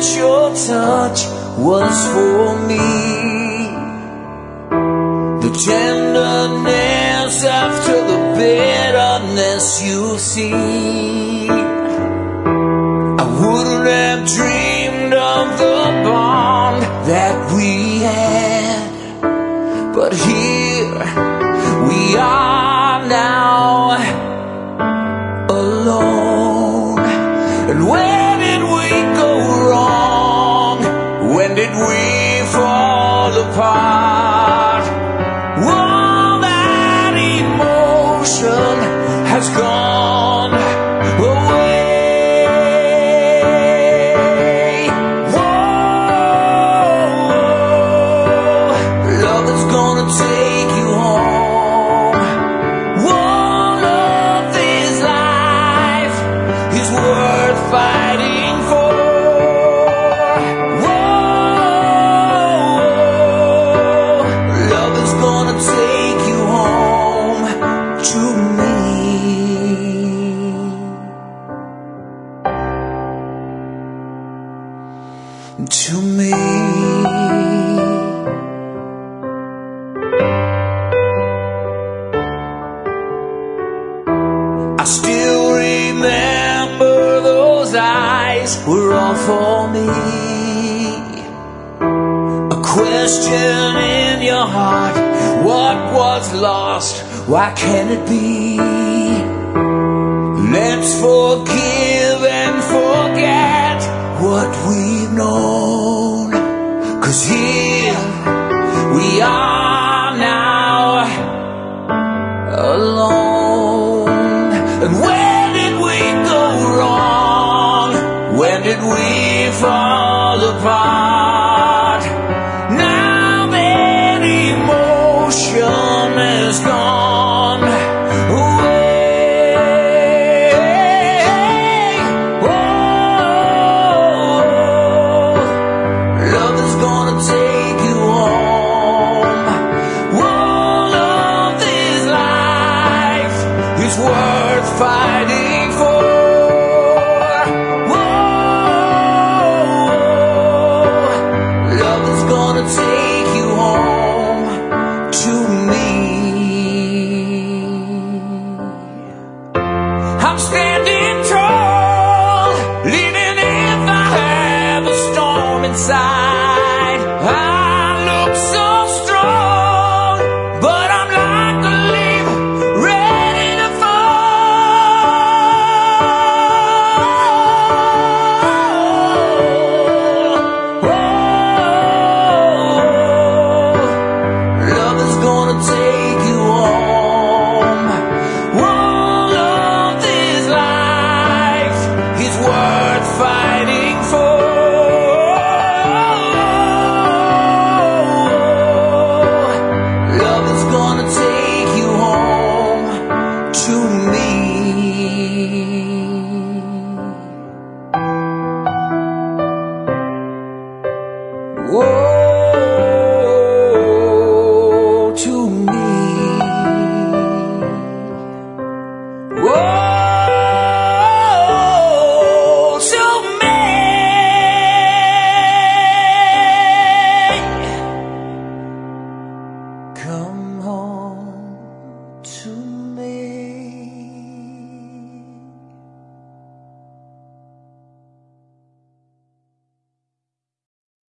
that your touch was for me. The tenderness after the bitterness you see. I wouldn't have dreamed of the bond that we had, but here we are now, alone. And where did we go wrong? When did we fall apart? All that emotion has gone away. Take you home. One of this life is worth fighting for. Whoa, love is gonna take you home to me. To me. I still remember those eyes were all for me. A question in your heart, what was lost? Why can't it be? Let's forgive